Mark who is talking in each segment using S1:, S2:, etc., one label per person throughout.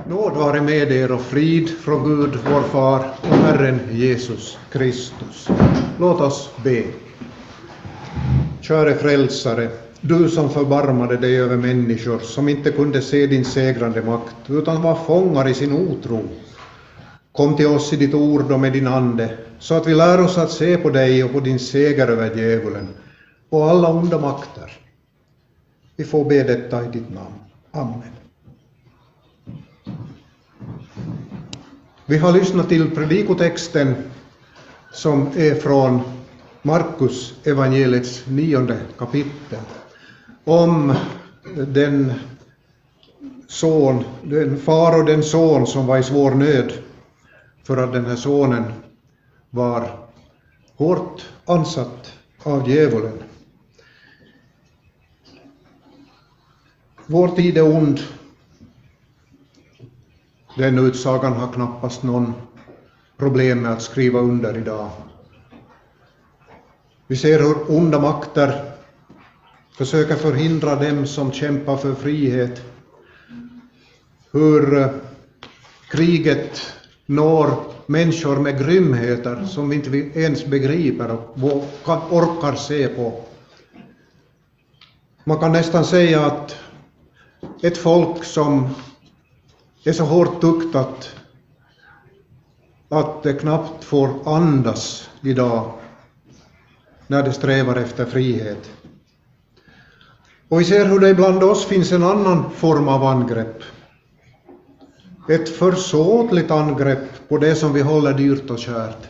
S1: Nåd vare med er och frid från Gud, vår far och Herren Jesus Kristus. Låt oss be. Käre frälsare, du som förbarmade dig över människor som inte kunde se din segrande makt utan var fångar i sin otro. Kom till oss i ditt ord och med din ande så att vi lär oss att se på dig och på din seger över djävulen och alla onda makter. Vi får be detta i ditt namn. Amen. Vi har lyssnat till predikotexten som är från Markus evangeliets 9:e kapitel om den far och den son som var i svår nöd för att den här sonen var hårt ansatt av djävulen. Vår tid är ond. Den utsagan har knappast någon problem med att skriva under idag. Vi ser hur onda makter försöker förhindra dem som kämpar för frihet. Hur kriget når människor med grymheter som vi inte ens begriper och orkar se på. Man kan nästan säga att ett folk som är så hårt tuktat att det knappt får andas idag när det strävar efter frihet. Och vi ser hur det ibland oss finns en annan form av angrepp. Ett försåtligt angrepp på det som vi håller dyrt och kärt.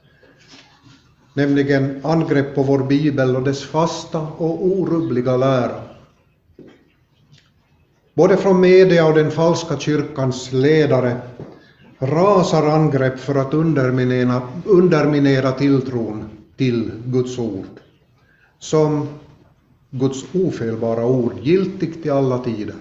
S1: Nämligen angrepp på vår bibel och dess fasta och orubbliga lära. Både från media och den falska kyrkans ledare rasar angrepp för att underminera tilltron till Guds ord. Som Guds ofelbara ord, giltigt i alla tider.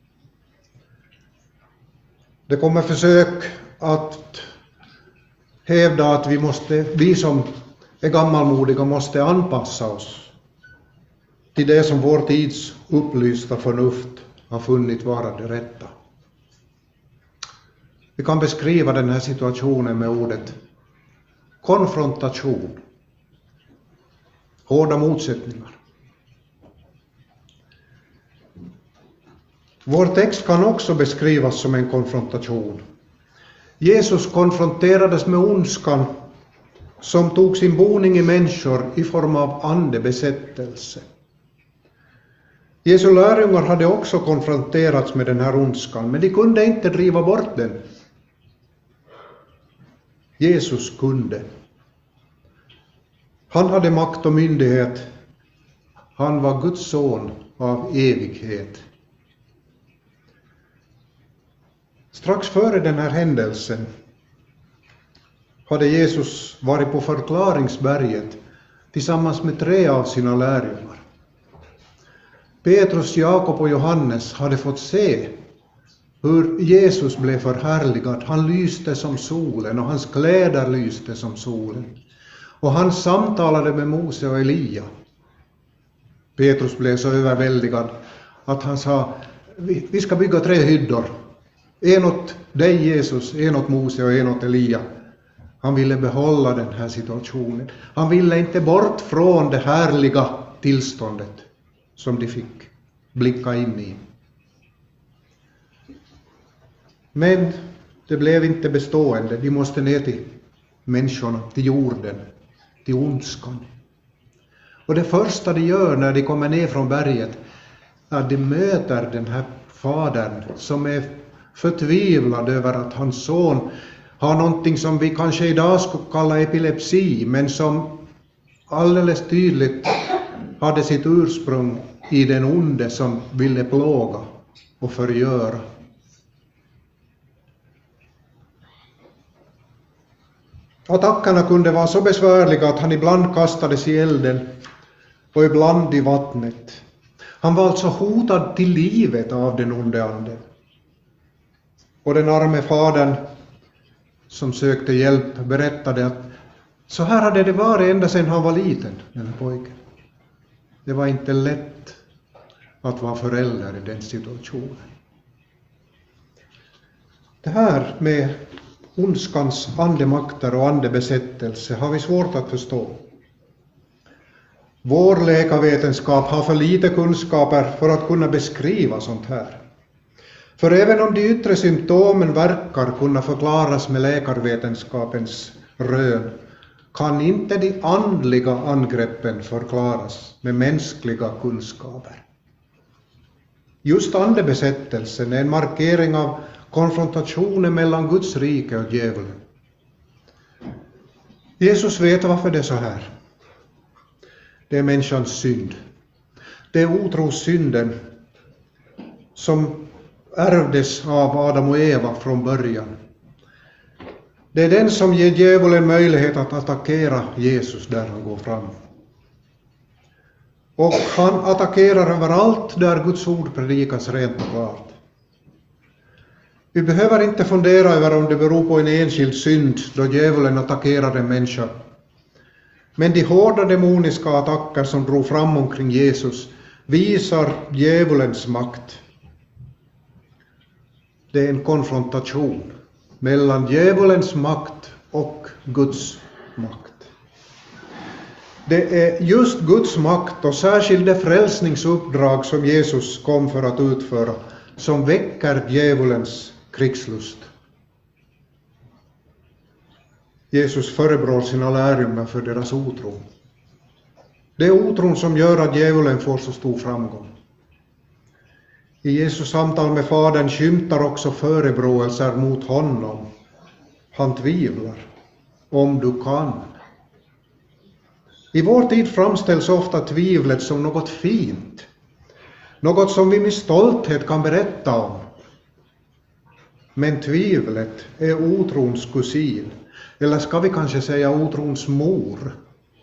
S1: Det kommer försök att hävda att vi som är gammalmodiga måste anpassa oss till det som vår tids upplysta förnuft har funnit vara det rätta. Vi kan beskriva den här situationen med ordet konfrontation. Hårda motsättningar. Vår text kan också beskrivas som en konfrontation. Jesus konfronterades med ondskan som tog sin boning i människor i form av andebesättelse. Jesu lärjungar hade också konfronterats med den här ondskan, men de kunde inte driva bort den. Jesus kunde. Han hade makt och myndighet. Han var Guds son av evighet. Strax före den här händelsen hade Jesus varit på förklaringsberget tillsammans med 3 av sina lärjungar. Petrus, Jakob och Johannes hade fått se hur Jesus blev förhärligad. Han lyste som solen och hans kläder lyste som solen. Och han samtalade med Mose och Elia. Petrus blev så överväldigad att han sa: vi ska bygga 3 hyddor. En åt dig Jesus, en åt Mose och en åt Elia. Han ville behålla den här situationen. Han ville inte bort från det härliga tillståndet som de fick blicka in i. Men det blev inte bestående. De måste ner till människorna, till jorden, till ondskan. Och det första de gör när de kommer ner från berget är att de möter den här fadern som är förtvivlad över att hans son har någonting som vi kanske idag skulle kalla epilepsi, men som alldeles tydligt hade sitt ursprung i den onde som ville plåga och förgöra. Attackerna kunde vara så besvärliga att han ibland kastades i elden och ibland i vattnet. Han var alltså hotad till livet av den onde anden. Och den arme fadern som sökte hjälp berättade att så här hade det varit ända sedan han var liten, den pojken. Det var inte lätt att vara förälder i den situationen. Det här med ondskans andemakter och andebesättelse har vi svårt att förstå. Vår läkarvetenskap har för lite kunskaper för att kunna beskriva sånt här. För även om de yttre symptomen verkar kunna förklaras med läkarvetenskapens rön, kan inte de andliga angreppen förklaras med mänskliga kunskaper. Just andebesättelsen är en markering av konfrontationen mellan Guds rike och djävulen. Jesus vet varför det är så här. Det är människans synd. Det är otrosynden som ärvdes av Adam och Eva från början. Det är den som ger djävulen möjlighet att attackera Jesus där han går fram. Och han attackerar överallt där Guds ord predikas rent och klart. Vi behöver inte fundera över om det beror på en enskild synd då djävulen attackerar en människa. Men de hårda demoniska attacker som drog fram omkring Jesus visar djävulens makt. Det är en konfrontation mellan djävulens makt och Guds makt. Det är just Guds makt och särskilt det frälsningsuppdrag som Jesus kom för att utföra som väcker djävulens krigslust. Jesus förebrår sina lärjungar för deras otro. Det är otron som gör att djävulen får så stor framgång. I Jesus samtal med Fadern skymtar också förebråelser mot honom. Han tvivlar. Om du kan. I vår tid framställs ofta tvivlet som något fint. Något som vi med stolthet kan berätta om. Men tvivlet är otrons kusin. Eller ska vi kanske säga otrons mor.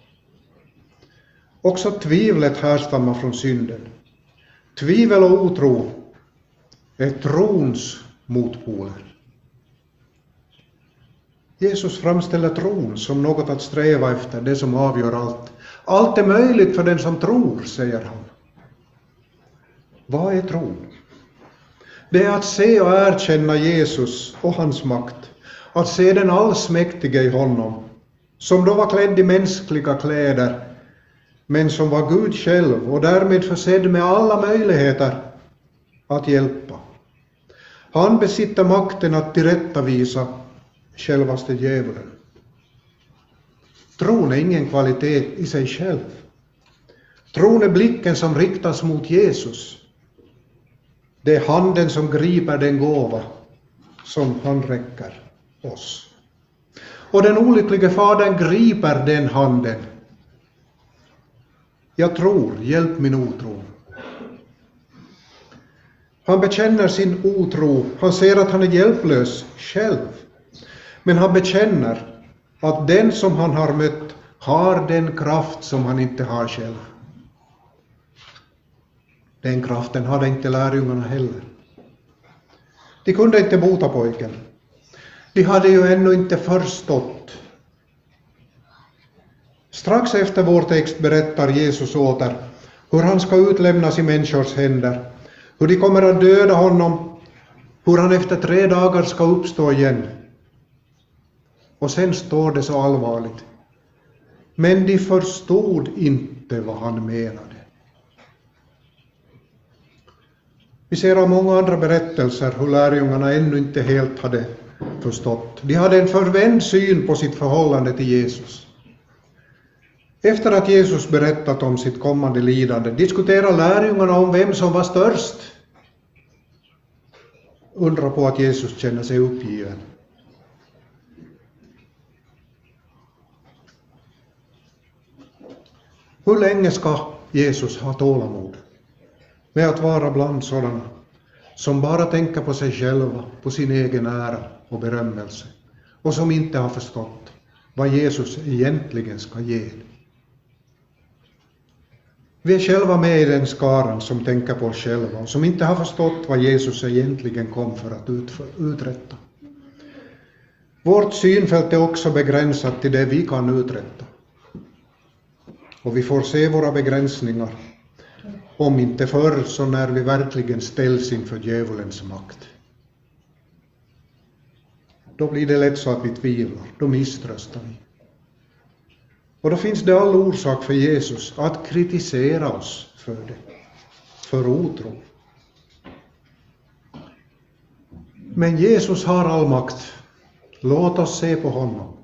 S1: Också tvivlet härstammar från synden. Tvivel och otro är trons motpoler. Jesus framställer tron som något att sträva efter, det som avgör allt. Allt är möjligt för den som tror, säger han. Vad är tron? Det är att se och erkänna Jesus och hans makt. Att se den allsmäktige i honom, som då var klädd i mänskliga kläder, men som var Gud själv och därmed försedd med alla möjligheter att hjälpa. Han besitter makten att tillrättavisa självaste djävulen. Tron är ingen kvalitet i sig själv. Tron är blicken som riktas mot Jesus. Det är handen som griper den gåva som han räcker oss. Och den olycklige fadern griper den handen. Jag tror, hjälp min otro. Han bekänner sin otro. Han ser att han är hjälplös själv. Men han bekänner att den som han har mött har den kraft som han inte har själv. Den kraften hade inte lärjungarna heller. De kunde inte bota pojken. De hade ju ännu inte förstått. Strax efter vår text berättar Jesus åter hur han ska utlämnas i människors händer, hur de kommer att döda honom, hur han efter 3 dagar ska uppstå igen. Och sen står det så allvarligt. Men de förstod inte vad han menade. Vi ser av många andra berättelser hur lärjungarna ännu inte helt hade förstått. De hade en förvänd syn på sitt förhållande till Jesus. Efter att Jesus berättat om sitt kommande lidande diskuterar lärjungarna om vem som var störst. Undra på att Jesus känner sig uppgiven. Hur länge ska Jesus ha tålamod med att vara bland sådana som bara tänker på sig själva, på sin egen ära och berömmelse och som inte har förstått vad Jesus egentligen ska ge? Vi är själva med i den skaran som tänker på oss själva och som inte har förstått vad Jesus egentligen kom för att uträtta. Vårt synfält är också begränsat till det vi kan uträtta. Och vi får se våra begränsningar, om inte förr så när vi verkligen ställs inför djävulens makt. då blir det lätt så att vi tvivlar, då misströstar vi. Och då finns det all orsak för Jesus att kritisera oss för det, för otro. Men Jesus har all makt. Låt oss se på honom.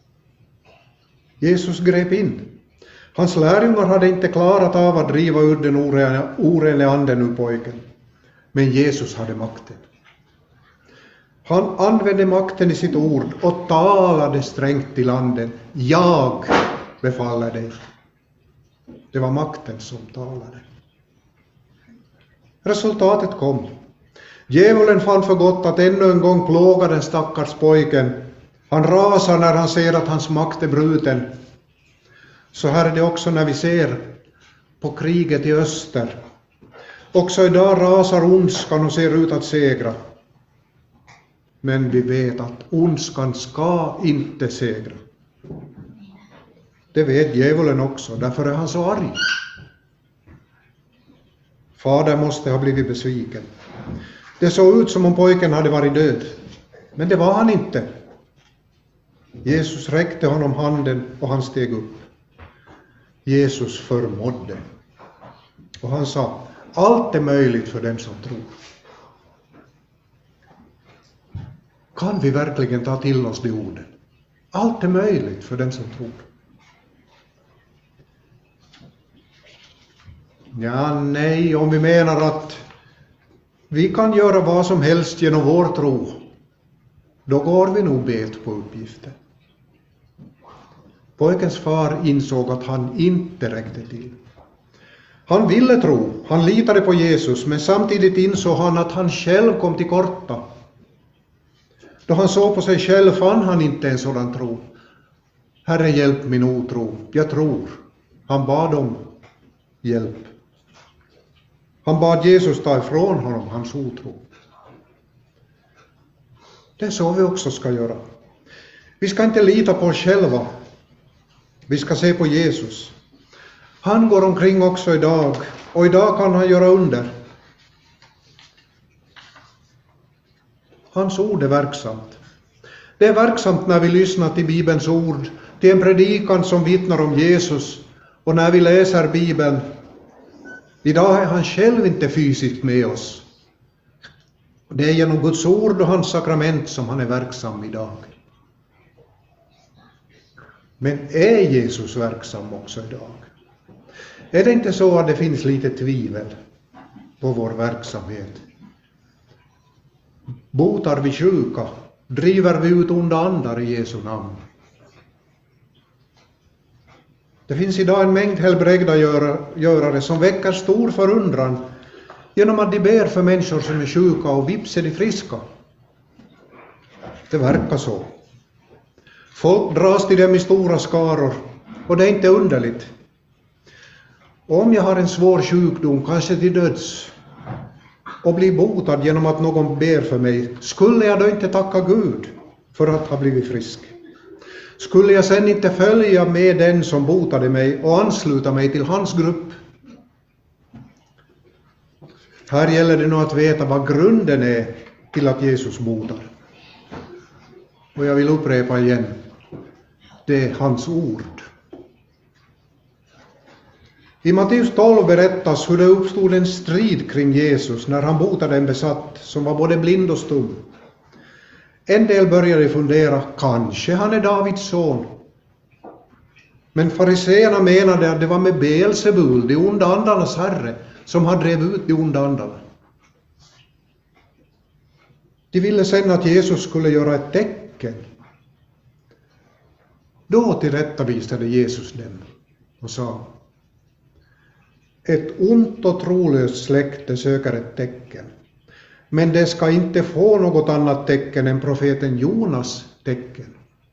S1: Jesus grep in. Hans lärjungar hade inte klarat av att driva ur den orene anden ur pojken. Men Jesus hade makten. Han använde makten i sitt ord och talade strängt till anden. Jag befaller dig. Det var makten som talade. Resultatet kom. Djävulen fann för gott att ännu en gång plåga den stackars pojken. Han rasar när han ser att hans makt är bruten. Så här är det också när vi ser på kriget i öster. Också idag rasar ondskan och ser ut att segra. Men vi vet att ondskan ska inte segra. Det vet djävulen också, därför är han så arg. Fadern måste ha blivit besviken. Det såg ut som om pojken hade varit död, men det var han inte. Jesus räckte honom handen och han steg upp. Jesus förmådde. Och han sa, allt är möjligt för den som tror. Kan vi verkligen ta till oss de orden? Allt är möjligt för den som tror. Ja, nej, om vi menar att vi kan göra vad som helst genom vår tro, då går vi nog bet på uppgiften. Pojkens far insåg att han inte räckte till. Han ville tro, han litade på Jesus, men samtidigt insåg han att han själv kom till korta. Då han såg på sig själv fann han inte en sådan tro. Herre, hjälp min otro, jag tror. Han bad om hjälp. Han bad Jesus ta ifrån honom hans otro. Det är så vi också ska göra. Vi ska inte lita på oss själva. Vi ska se på Jesus. Han går omkring också idag, och idag kan han göra under. Hans ord är verksamt. Det är verksamt när vi lyssnar till Bibelns ord, till en predikan som vittnar om Jesus, och när vi läser Bibeln. Idag är han själv inte fysiskt med oss. Det är genom Guds ord och hans sakrament som han är verksam idag. Men är Jesus verksam också idag? Är det inte så att det finns lite tvivel på vår verksamhet? Botar vi sjuka? Driver vi ut onda andar i Jesu namn? Det finns idag en mängd helbrägdagörare som väcker stor förundran genom att de ber för människor som är sjuka och vips är de friska. Det verkar så. Folk dras till dem i stora skaror, och det är inte underligt. Om jag har en svår sjukdom, kanske till döds, och blir botad genom att någon ber för mig, skulle jag då inte tacka Gud för att ha blivit frisk? Skulle jag sen inte följa med den som botade mig och ansluta mig till hans grupp? Här gäller det nog att veta vad grunden är till att Jesus botar. Och jag vill upprepa igen, det är hans ord. I Matteus 12 berättas hur det uppstod en strid kring Jesus när han botade en besatt som var både blind och stum. En del började fundera, kanske han är Davids son. Men fariseerna menade att det var med Beelzebul, de onda andarnas herre, som han drev ut de onda andarna. De ville sen att Jesus skulle göra ett tecken. Då tillrättavisade Jesus dem och sa, ett ont och trolöst släkte söker ett tecken, men det ska inte få något annat tecken än profeten Jonas tecken.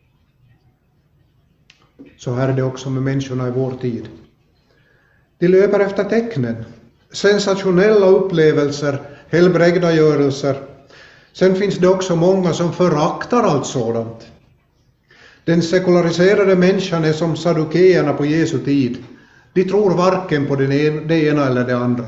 S1: Så här är det också med människorna i vår tid. De löper efter tecknen, sensationella upplevelser, helbrägdagörelser. Sen finns det också många som föraktar allt sådant. Den sekulariserade människan är som saddukeerna på Jesu tid. De tror varken på det ena eller det andra.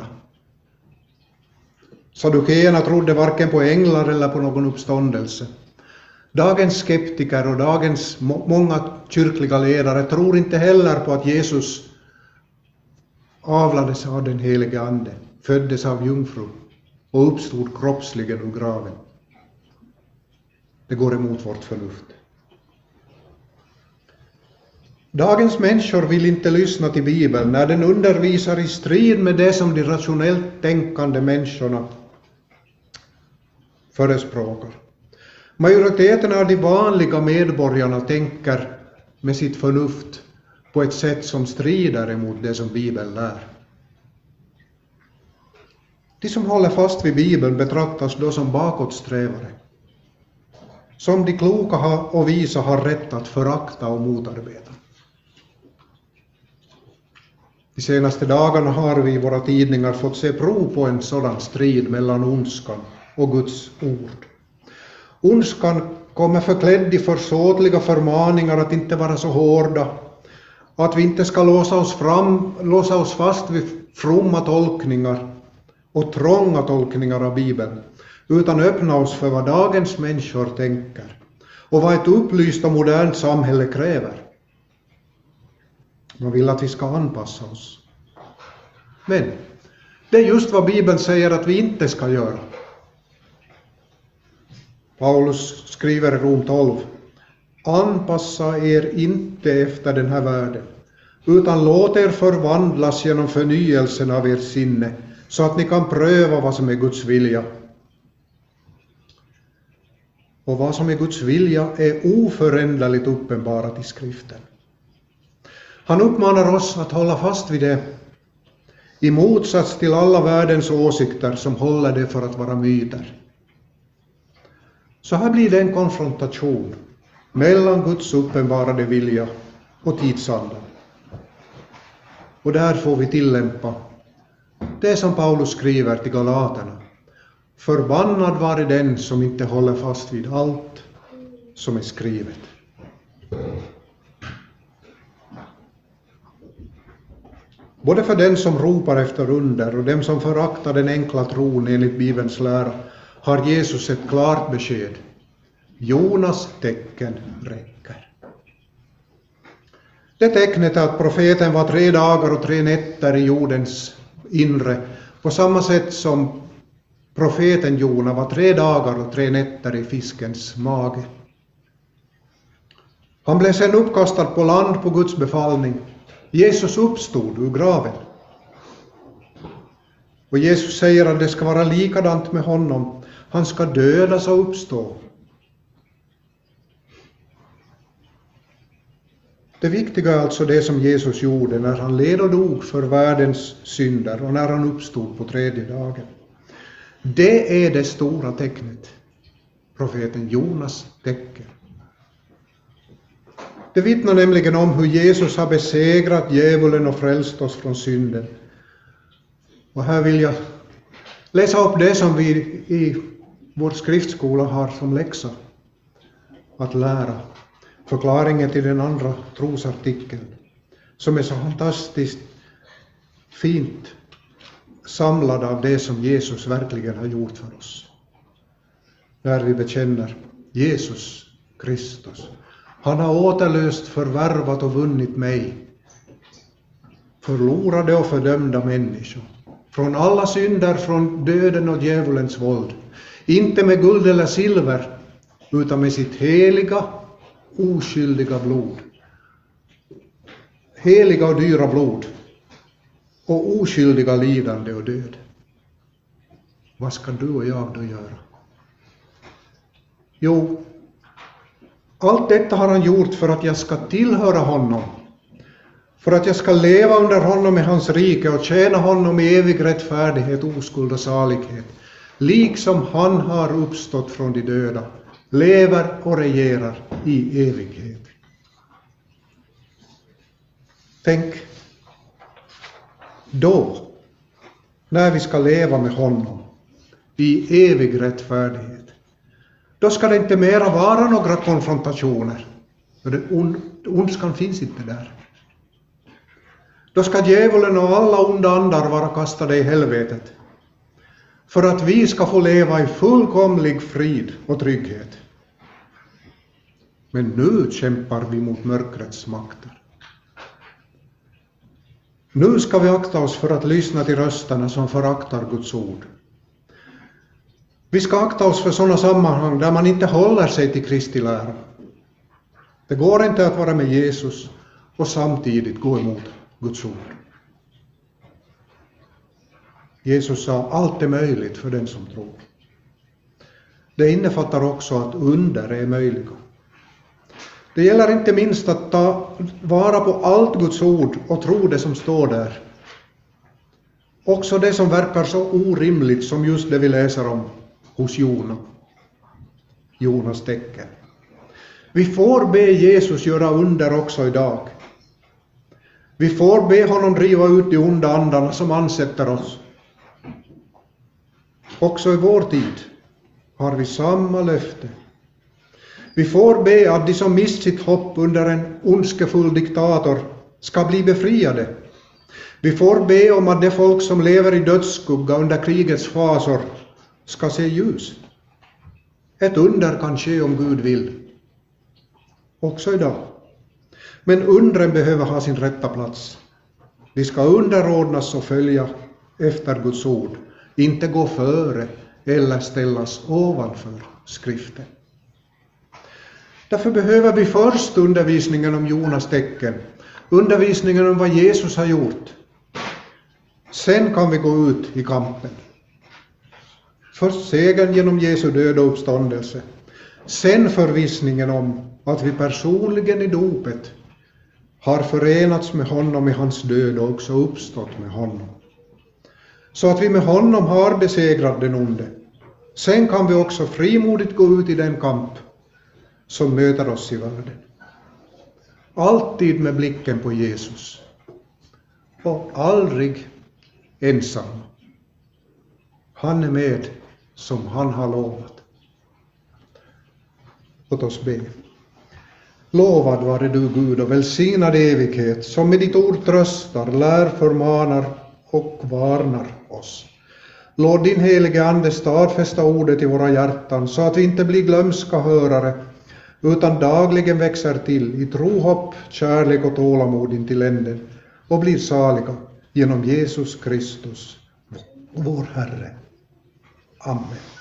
S1: Saddukeerna trodde varken på änglar eller på någon uppståndelse. Dagens skeptiker och dagens många kyrkliga ledare tror inte heller på att Jesus avlades av den helige ande, föddes av jungfru och uppstod kroppsligen ur graven. Det går emot vårt förnuft. Dagens människor vill inte lyssna till Bibeln när den undervisar i strid med det som de rationellt tänkande människorna förespråkar. Majoriteten av de vanliga medborgarna tänker med sitt förnuft på ett sätt som strider emot det som Bibeln lär. De som håller fast vid Bibeln betraktas då som bakåtsträvare, som de kloka och visa har rätt att förakta och motarbeta. De senaste dagarna har vi i våra tidningar fått se prov på en sådan strid mellan ondskan och Guds ord. Ondskan kommer förklädd i försåtliga förmaningar att inte vara så hårda, att vi inte ska låsa oss fast vid fromma tolkningar och trånga tolkningar av Bibeln, utan öppna oss för vad dagens människor tänker och vad ett upplyst och modernt samhälle kräver. Man vill att vi ska anpassa oss. Men det är just vad Bibeln säger att vi inte ska göra. Paulus skriver i Rom 12: anpassa er inte efter den här världen, utan låt er förvandlas genom förnyelsen av ert sinne, så att ni kan pröva vad som är Guds vilja. Och vad som är Guds vilja är oföränderligt uppenbarat i skriften. Han uppmanar oss att hålla fast vid det, i motsats till alla världens åsikter som håller det för att vara myter. Så här blir det en konfrontation mellan Guds uppenbarade vilja och tidsandan. Och där får vi tillämpa det som Paulus skriver till Galaterna: förbannad vare den som inte håller fast vid allt som är skrivet. Både för den som ropar efter under och dem som föraktar den enkla tron enligt Bibelns lära har Jesus ett klart besked: Jonas tecken räcker. Det tecknet är att profeten var 3 dagar och 3 nätter i jordens inre, på samma sätt som profeten Jona var 3 dagar och 3 nätter i fiskens mage. Han blev sedan uppkastad på land på Guds befallning. Jesus uppstod ur graven. Och Jesus säger att det ska vara likadant med honom. Han ska dödas och uppstå. Det viktiga är alltså det som Jesus gjorde när han led och dog för världens synder och när han uppstod på 3:e dagen. Det är det stora tecknet, profeten Jonas tecken. Det vittnar nämligen om hur Jesus har besegrat djävulen och frälst oss från synden. Och här vill jag läsa upp det som vi i vår skriftskola har som läxa att lära. Förklaringen till den andra trosartikeln, som är så fantastiskt fint samlad av det som Jesus verkligen har gjort för oss. Där vi bekänner Jesus Kristus. Han har återlöst, förvärvat och vunnit mig, förlorade och fördömda människor, från alla synder, från döden och djävulens våld. Inte med guld eller silver, utan med sitt heliga, oskyldiga blod. Heliga och dyra blod och oskyldiga lidande och död. Vad ska du och jag då göra? Jo, allt detta har han gjort för att jag ska tillhöra honom. För att jag ska leva under honom i hans rike och tjäna honom i evig rättfärdighet, oskuld och salighet. Liksom han har uppstått från de döda, lever och regerar i evighet. Tänk, då, när vi ska leva med honom i evig rättfärdighet, då ska det inte mera vara några konfrontationer. För ondskan finns inte där. Då ska djävulen och alla onda andar vara kastade i helvetet. För att vi ska få leva i fullkomlig frid och trygghet. Men nu kämpar vi mot mörkrets makter. Nu ska vi akta oss för att lyssna till rösterna som föraktar Guds ord. Vi ska akta oss för sådana sammanhang där man inte håller sig till Kristi lära. Det går inte att vara med Jesus och samtidigt gå emot Guds ord. Jesus sa, allt är möjligt för den som tror. Det innefattar också att under är möjliga. Det gäller inte minst att ta vara på allt Guds ord och tro det som står där. Också det som verkar så orimligt som just det vi läser om hos Jonas tecken. Vi får be Jesus göra under också idag. Vi får be honom driva ut de onda andarna som ansätter oss. Också i vår tid har vi samma löfte. Vi får be att de som mist sitt hopp under en ondskefull diktator ska bli befriade. Vi får be om att de folk som lever i dödsskugga under krigets fasor ska se ljus. Ett under kan ske om Gud vill. Också idag. Men undren behöver ha sin rätta plats. Vi ska underordnas och följa efter Guds ord. Inte gå före eller ställas ovanför skriften. Därför behöver vi först undervisningen om Jonas tecken. Undervisningen om vad Jesus har gjort. Sen kan vi gå ut i kampen. Först segern genom Jesu död och uppståndelse. Sen förvissningen om att vi personligen i dopet har förenats med honom i hans död och också uppstått med honom. Så att vi med honom har besegrat den onde. Sen kan vi också frimodigt gå ut i den kamp som möter oss i världen. Alltid med blicken på Jesus. Och aldrig ensam. Han är med som han har lovat. Låt oss be. Lovad vare du Gud och välsignad evighet, som med ditt ord tröstar, lär, förmanar och varnar oss. Låt din helige ande stadfästa ordet i våra hjärtan, så att vi inte blir glömska hörare, utan dagligen växer till i tro, hopp, kärlek och tålamod in till änden, och blir saliga genom Jesus Kristus, vår Herre. Amen.